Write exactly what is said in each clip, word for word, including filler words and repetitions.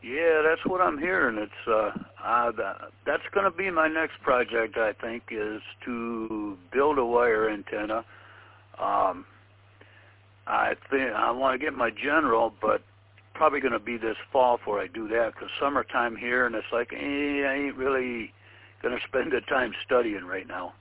Yeah, that's what I'm hearing. It's uh, uh that's going to be my next project. I think is to build a wire antenna. Um, I think I want to get my general, but probably going to be this fall before I do that because summertime here, and it's like eh, I ain't really going to spend the time studying right now.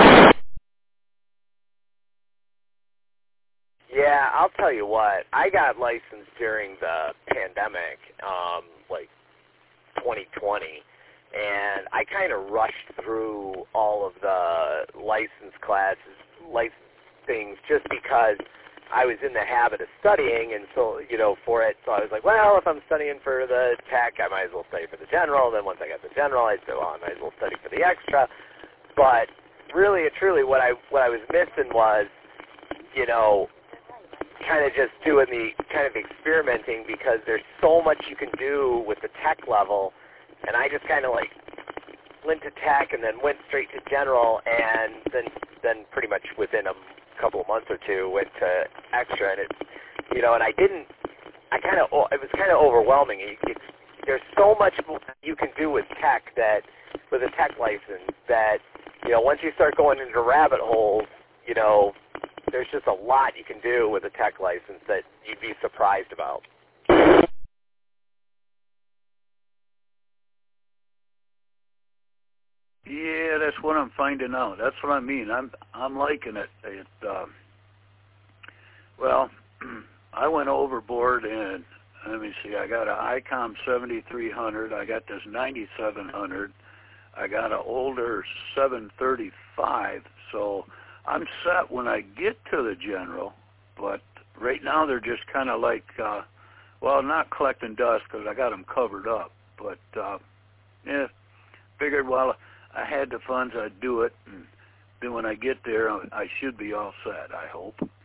Yeah, I'll tell you what. I got licensed during the pandemic, um, like twenty twenty, and I kind of rushed through all of the license classes, license things, just because I was in the habit of studying, and so, you know, for it, so I was like, well, if I'm studying for the tech, I might as well study for the general. Then once I got the general, I said, well, I might as well study for the extra. But really and truly, what I what I was missing was, you know, kind of just doing the kind of experimenting, because there's so much you can do with the tech level, and I just kind of like went to tech and then went straight to general, and then then pretty much within a couple of months or two went to extra, and it's, you know, and I didn't, I kind of, it was kind of overwhelming. It, it's, there's so much you can do with tech that, with a tech license, that, you know, once you start going into rabbit holes, you know, there's just a lot you can do with a tech license that you'd be surprised about. Yeah, that's what I'm finding out. That's what I mean. I'm I'm liking it. It um, well, I went overboard, and let me see. I got an ICOM seventy-three hundred. I got this ninety-seven hundred. I got an older seven thirty-five. So I'm set when I get to the general. But right now they're just kind of like, uh, well, not collecting dust because I got them covered up. But uh, yeah, figured well. I had the funds, I'd do it, and then when I get there, I should be all set, I hope.